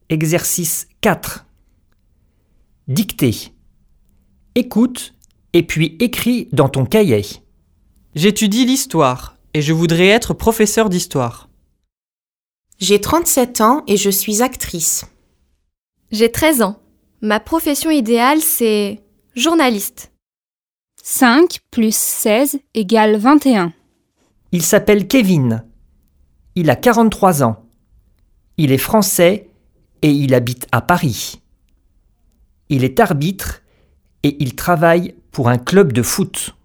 Exercice 4. Dictée. Écoute et puis écris dans ton cahier. J'étudie l'histoire et je voudrais être professeur d'histoire. J'ai 37 ans et je suis actrice. J'ai 13 ans. Ma profession idéale, c'est journaliste. 5 plus 16 égale 21. Il s'appelle Kevin. Il a 43 ans. Il est français et il habite à Paris. Il est arbitre et il travaille pour un club de foot.